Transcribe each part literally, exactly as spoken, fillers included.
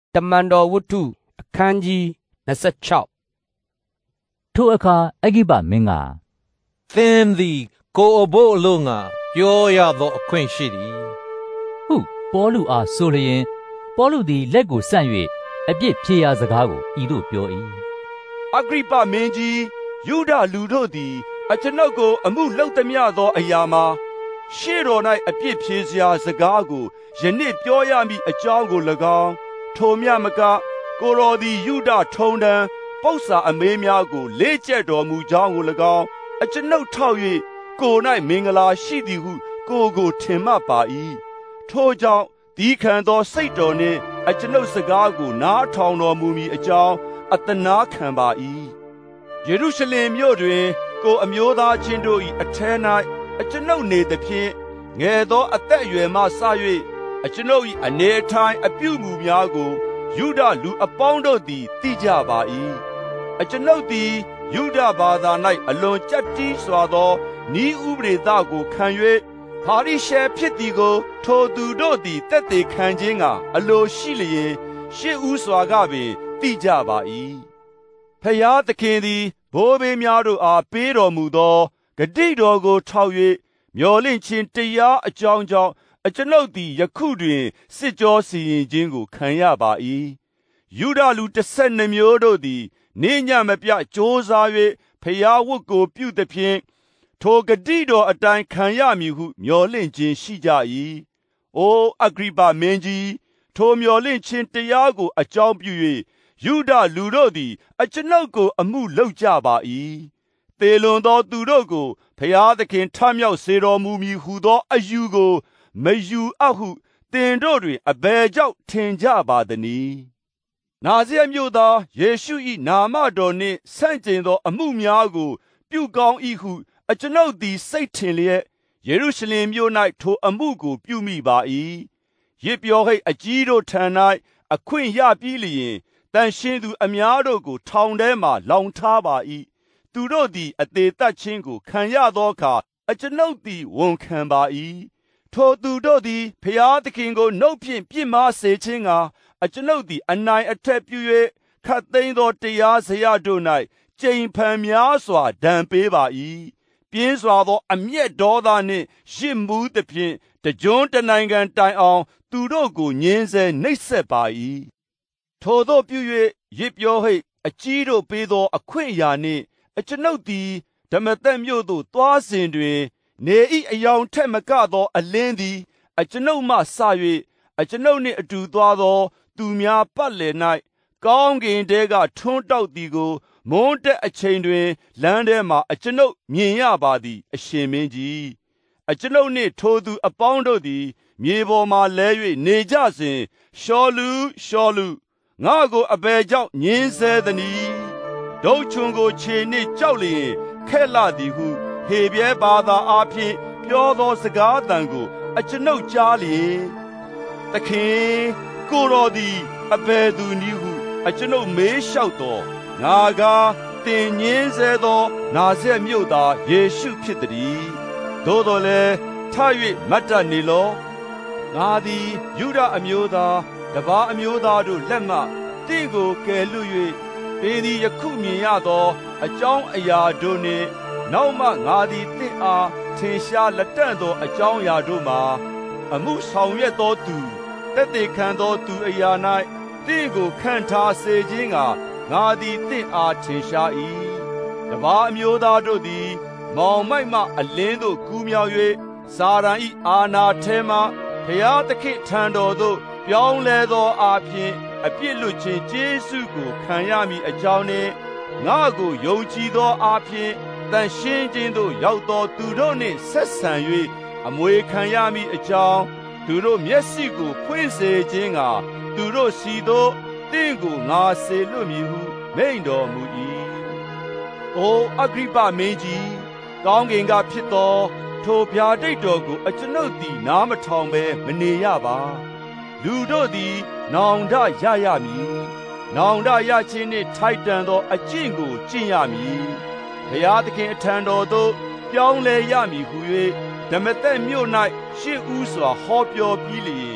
တမန်တော်ဝတ္ထုအခန်းကြီး၂၆ထိုအခါအဂိပမင်းကသင်သည်ကိုအဘို့အလို့ငါပြောရသောအခွင့်ရှိသည်ဟုပေါလုအားဆိုလျင်ပေါလုသည်လက်ကိုဆန့်၍အပြစ်ဖြေရာစကားကိုဤသို့ပြော၏အဂရိပမင်းကြီးယုဒလူတို့သည်အကျွန်ုပ်ကိုအမှုလုပ်သမျှသောအရာမှာရှေ့တော်၌အပြစ်ဖြေစရာစကားကိုယနေ့ပြောရမည့်အကြောင်းကို၎င်းထိုမြမကကိုတော်သည်ယုဒထုံတန်းပု္ပ္ပာအမေးများကိုလေ့ကျက်တော်မူကြောင်းကို၎င်းအကျွန်ုပ်ထောက်၍ကို၌မင်္ဂလာရှိသည်ဟုကိုကိုထင်မှတ်ပါ၏ထိုကြောင့်ဒီခံသောစိတ်တော်နှင့်အကျွန်ုပ်စကားကိုနားထောင်တော်မူမည်အကြောင်းအသနာခံပါ၏ယေရုရှလင်မြို့တွင်ကိုအမျိုးသားချင်းတို့၏အထဲ၌အကျွန်ုပ်နေသဖြင့်ငယ်သောအသက်အရွယ်မှစ၍အကျွန်ုပ်၏အနေအထိုင်အပြုမူများကိုယုဒလူအပေါင်းတို့သည်သိကြပါ၏အကျွန်ုပ်သည်ယုဒဘာသာ၌အလွန်ကြပ်တီးစွာသောဤဥပဒေသားကိုခံ၍ပါရိရှဲဖြစ်သည်ကိုထိုသူတို့သည်တက်သေးခံခြင်းကအလိုရှိလျင်ရှေ့ဦးစွာကပင်သိကြပါ၏ဖျားသခင်သည်ဘိုးဘေးများတို့အားပေးတော်မူသောဂတိတော်ကိုထောက်၍မျှော်လင့်ခြင်းတရားအကြောင်းကြောင့်အကျွန်ုပ်သည်ယခုတွင်စစ်ကြောစီရင်ခြင်းကိုခံရပါ၏ယုဒလူတစ်ဆက်နှစ်မျိုးတို့သည်နေညမပြကြိုးစား၍ဖျားဝတ်ကိုပြုသဖြင့်ထိုဂတိတော်အတိုင်းခံရမည်ဟုမျှော်လင့်ခြင်းရှိကြ၏အိုအဂရိပမင်းကြီးထိုမျှော်လင့်ခြင်းတရားကိုအကြောင်းပြု၍ယုဒလူတို့သည်အကျွန်ုပ်ကိုအမှုလုပ်ကြပါ၏သေလွန်သောသူတို့ကိုဖျားသခင်ထမြောက်စေတော်မူမည်ဟုသောအယူကိုမယူအပ်ဟုသင်တို့တွင်အဘယ်ကြောင့်ထင်ကြပါသနည်းနာဇရက်မြို့သားယေရှု၏နာမတော်နှင့်ဆန့်ကျင်သောအမှုများကိုပြုကောင်း၏ဟုအကျွန်ုပ်သည်စိတ်ထင်လျက်ယေရုရှလင်မြို့၌ထိုအမှုကိုပြုမိပါ၏ယစ်ပြောဟိတ်အကြီးတို့ထံ၌အခွင့်ရပြီးလျင်တန်ရှင်းသူအများတို့ကိုထောင်ထဲမှလောင်ထားပါ၏သူတို့သည်အသေးသက်ခြင်းကိုခံရသောအခါအကျွန်ုပ်သည်ဝန်ခံပါ၏ထိုသူတို့သည်ဖျားသခင်ကိုနှုတ်ဖြင့်ပြစ်မှားစေခြင်းကအကျွန်ုပ်သည်အနိုင်အထက်ပြု၍ခတ်သိမ်းသောတရားစရာတို့၌ကြိမ်ဖန်များစွာဒဏ်ပေးပါ၏ပြင်းစွာသောအမျက်ဒေါသနှင့်ရစ်မှုသဖြင့်တကြွတနိုင်ငံတိုင်အောင်သူတို့ကိုညှင်းဆဲနှိပ်စက်ပါ၏ထိုသို့ပြု၍ရစ်ပြောဟိတ်အကြီးတို့ပေးသောအခွင့်အရာနှင့်အကျွန်ုပ်သည်ဓမ္မသက်မြို့သို့သွားစဉ်တွင်နေဤအယောင်ထက်မကသောအလင်းသည်အကျွန်ုပ်မှစ၍အကျွန်ုပ်နှင့်အတူသွားသောသူများပတ်လည်၌ကောင်းကင်တဲကထွန်းတောက်သည်ကိုမွန်းတက်အချိန်တွင်လမ်းထဲမှအကျွန်ုပ်မြင်ရပါသည်အရှင်မင်းကြီးအကျွန်ုပ်နှင့်ထိုသူအပေါင်းတို့သည်မြေပေါ်မှလဲ၍နေကြစဉ်ရှောလူရှောလူငါကိုအဘယ်ကြောင့်ညှင်းဆဲသနည်းဒုတ်ချွန်ကိုခြေနှင့်ကြောက်လျင်ခက်လာသည်ဟုဟေပြဲဘာသာအားဖြင့်ပြောသောစကားသံကိုအကျွန်ုပ်ကြားလျင်သခင်ကိုတော်သည်အဘယ်သူနည်းဟုအကျွန်ုပ်မေးလျှောက်တော်ငါကသင်ညင်းဆဲသောနာဇရက်မြို့သားယေရှုဖြစ်သည်သို့တော်လည်းထ၍မတ်တတ်နေလောငါသည်ယုဒအမျိုးသားတပါးအမျိုးသားတို့လက်မှတင့်ကိုကယ်လွတ်၍သင်သည်ယခုမြင်ရသောအကြောင်းအရာတို့နှင့်နောက်မှငါသည်သင်အားထင်ရှားလက်တန့်သောအကြောင်းအရာတို့မှာအမှုဆောင်ရွက်သောသူတက်တေခံသောသူအရာ၌တင့်ကိုခန့်ထားစေခြင်းကငါသည်သင်အားထင်ရှား၏တပါးအမျိုးသားတို့သည်မောင်မိုက်မှအလင်းသို့ကူးမြောက်၍စာရန်၏အာနာထဲမှဘုရားသခင်ထံတော်သို့ပြောင်းလဲသောအဖြစ်အပြစ်လွတ်ခြင်းကျေးဇူးကိုခံရမည်အကြောင်းနှင့်ငါကိုယုံကြည်သောအဖြစ်တန်ရှင်းခြင်းသို့ရောက်သောသူတို့နှင့်ဆက်ဆံ၍အမွေခံရမည်အကြောင်းသူတို့မျက်စိကိုဖွင့်စေခြင်းကသူတို့စီသို့တင့်ကိုငါစေလွတ်မည်ဟုမိန့်တော်မူ၏အိုအဂရိပမင်းကြီးကောင်းကင်ကဖြစ်သောထိုဗျာဒိတ်တော်ကိုအကျွန်ုပ်သည်နားမထောင်ဘဲမနေရပါလူတို့သည်နောင်တရရမည်နောင်တရခြင်းနှင့်ထိုက်တန်သောအကျင့်ကိုကျင့်ရမည်ဘုရားသခင်အထံတော်သို့ပြောင်းလဲရမည်ဟု၍ဓမ္မသက်မြို့၌ရှေ့ဦးစွာဟောပြောပြီးလျင်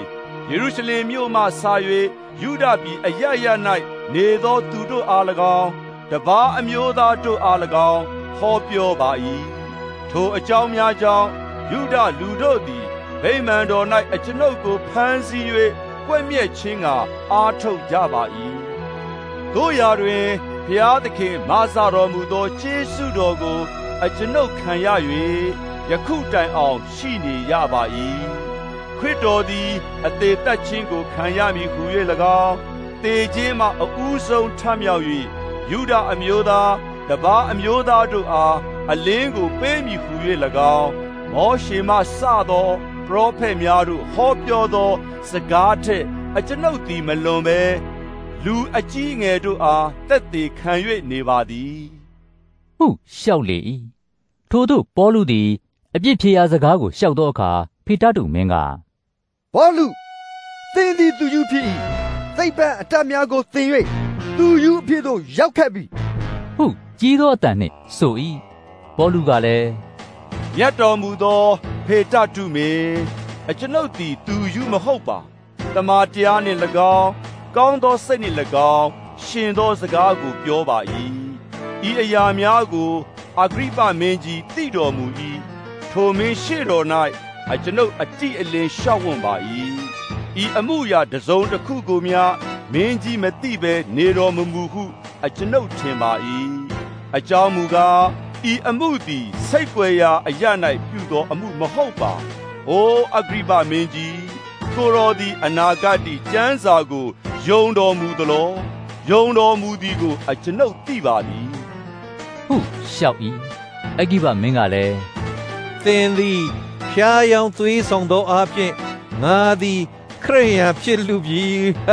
ယေရုရှလင်မြို့မှဆာ၍ယုဒပြည်အရရ၌နေသောသူတို့အား၎င်းတပါးအမျိုးသားတို့အား၎င်းဟောပြောပါ၏ထိုအကြောင်းများကြောင့်ယုဒလူတို့သည်ဗိမာန်တော်၌အကျွန်ုပ်ကိုဖမ်းဆီး၍ကွက်မြက်ခြင်းကအားထုတ်ကြပါ၏တို့ရာတွင်ဘုရားသခင်မဆာတော်မူသောကျေးဇူးတော်ကိုအကျွန်ုပ်ခံရ၍ယခုတိုင်အောင်ရှိနေရပါ၏ခရစ်တော်သည်အသေးသက်ခြင်းကိုခံရမည်ဟု၍၎င်းတေခြင်းမှအဦးဆုံးထမြောက်၍ယုဒအမျိုးသားတပါးအမျိုးသားတို့အားအလင်းကိုပေးမည်ဟု၍၎င်းမောရှေမှစသောပရောဖက်များတို့ဟောပြောသောစကားထက်အကျွန်ုပ်သည်မလွန်ဘဲလူအကြီးငယ်တို့အားသက်သေခံ၍နေပါသည်ဟုလျှောက်လေ၏ထို့သို့ပေါလုသည်အပြစ်ဖြေရာစကားကိုလျှောက်သောအခါဖေတ္တုမင်းကပေါလုသင်သည်သူယူဖြစ်၏သိပ္ပံအတတ်များကိုသင်၍သူယူအဖြစ်သို့ရောက်ခဲ့ပြီဟုကြီးသောအတန်နှင့်ဆို၏ပေါလုကလည်းမြတ်တော်မူသောဖေတ္တုမင်းအကျွန်ုပ်သည်သူယူမဟုတ်ပါတမန်တရားနှင့်၎င်းကောင်းသောစိတ်နှင့်၎င်းရှင်သောစကားကိုပြောပါ၏ဤအရာများကိုအဂရိပမင်းကြီးသိတော်မူ၏ထိုမင်းရှေ့တော်၌အကျွန်ုပ်အတိအလင်းရှောက်ဝံ့ပါ၏ဤအမှုရာတစုံတစ်ခုကိုများမင်းကြီးမသိဘဲနေတော်မမူဟုအကျွန်ုပ်ထင်ပါ၏အကြောင်းမူကားဤအမှုသည်စိတ်ွယ်ရာအရ၌ပြုသောအမှုမဟုတ်ပါအိုအဂရိပမင်းကြီးကိုရောသည်အနာဂတ်ကျမ်းစာကိုယုံတော်မူသလောယုံတော်မူသည်ကိုအကျွန်ုပ်သိပါသည်ဟုလျှောက်၏အဂိဗမင်းကလည်းသင်သည်ဖျားယောင်သွေးဆောင်သောအားဖြင့်ငါသည်ခရစ်ယာန်ဖြစ်လူပြီ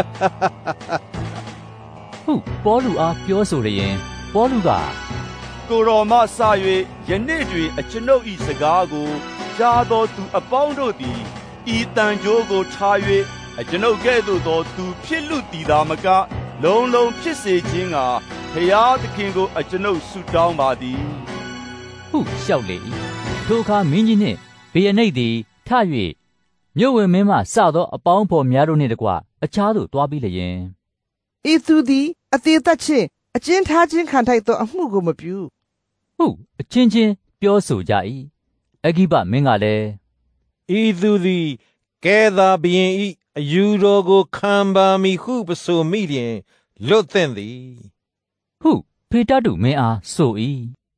ဟုပေါလုအားပြောဆိုလျင်ပေါလုကကိုရောမဆ၍ယနေ့တွင်အကျွန်ုပ်၏စကားကိုကြားသောသူအပေါင်းတို့သည်ဤတန်ကြိုးကိုထား၍အကျွန်ုပ်ကဲ့သို့သောသူဖြစ်လူတည်သာမကလုံးလုံးဖြစ်စေခြင်းကဘုရားသခင်ကိုအကျွန်ုပ်ဆုတောင်းပါသည်ဟုလျှောက်လေ၏ထိုအခါမင်းကြီးနှင့်ဗေယနိတ်သည်ထ၍မြို့ဝင်မင်းမှစသောအပေါင်းဖော်များတို့နှင့်တကွအခြားသို့တွားပြီးလျင်ဤသူသည်အသေးသက်ခြင်းအကျဉ်းထားခြင်းခံထိုက်သောအမှုကိုမပြုဟုအချင်းချင်းပြောဆိုကြ၏အဂိဗမင်းကလည်းဤသူသည်ကဲသာဘုရင်၏အယူတော်ကိုခံပါမည်ဟုပဆိုမိလျင်လွတ်သင့်သည်ဟုဖေတ္တုမင်းအားဆို၏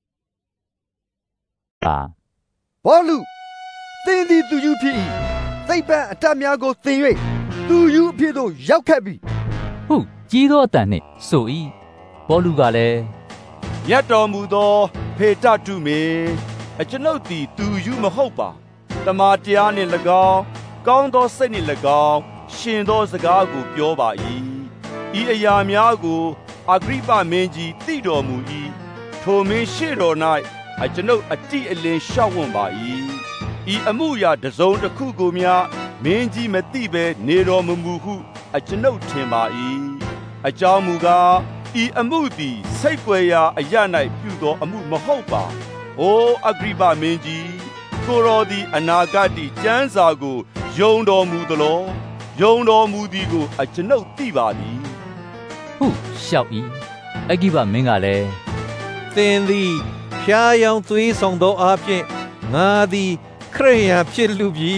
အာပေါလုသင်သည်သူယူဖြစ်၏သိပ္ပံအတတ်များကိုသင်၍သူယူအဖြစ်သို့ရောက်ခဲ့ပြီဟုကြီးသောအတန်နှင့်ဆို၏ပေါလုကလည်းမြတ်တော်မူသောဖေတ္တုမင်းအကျွန်ုပ်သည်သူယူမဟုတ်ပါတမန်တရားနှင့်၎င်းကောင်းသောစိတ်နှင့်၎င်းရှင်သောစကားကိုပြောပါ၏ဤအရာများကိုအဂရိပမင်းကြီးသိတော်မူ၏ထိုမင်းရှေ့တော်၌အကျွန်ုပ်အတိအလင်းရှောက်ဝံ့ပါ၏ဤအမှုရာတစုံတစ်ခုကိုများမင်းကြီးမသိဘဲနေတော်မမူဟုအကျွန်ုပ်ထင်ပါ၏အကြောင်းမူကားဤအမှုသည်စိတ်ွယ်ရာအရ၌ပြုသောအမှုမဟုတ်ပါအိုအဂရိပမင်းကြီးကိုရောသည်အနာဂတ်ကျမ်းစာကိုယုံတော်မူသလောယုံတော်မူသည်ကိုအကျွန်ုပ်သိပါသည်ဟုလျှောက်၏အဂိဗမင်းကလည်းသင်သည်ဖျားယောင်သွေးဆောင်သောအားဖြင့်ငါသည်ခရစ်ယာန်ဖြစ်လူပြီ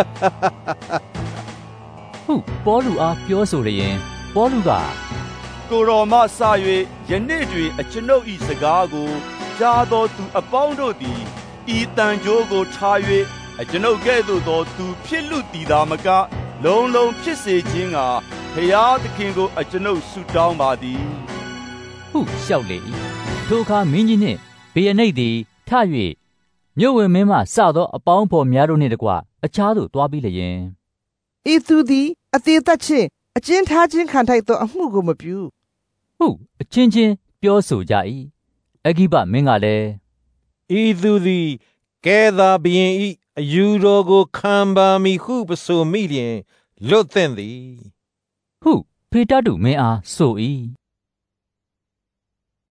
ဟုပေါလုအားပြောဆိုလျင်ပေါလုကကိုရောမဆ၍ယနေ့တွင်အကျွန်ုပ်၏စကားကိုကြားသောသူအပေါင်းတို့သည်ဤတန်ကြိုးကိုထား၍အကျွန်ုပ်ကဲ့သို့သောသူဖြစ်လူတည်သာမကလုံးလုံးဖြစ်စေခြင်းကဘုရားသခင်ကိုအကျွန်ုပ်ဆုတောင်းပါသည်ဟုလျှောက်လေ၏ထိုအခါမင်းကြီးနှင့်ဗေယနိတ်သည်ထ၍မြို့ဝင်မင်းမှစသောအပေါင်းဖော်များတို့နှင့်တကွအခြားသို့တွားပြီးလျင်ဤသူသည်အသေးသက်ခြင်းအကျဉ်းထားခြင်းခံထိုက်သောအမှုကိုမပြုဟုအချင်းချင်းပြောဆိုကြ၏အဂိဗမင်းကလည်းဤသူသည်ကဲသာဘုရင်၏အယူတော်ကိုခံပါမည်ဟုပဆိုမိလျင်လွတ်သင့်သည်ဟုဖေတ္တုမင်းအားဆို၏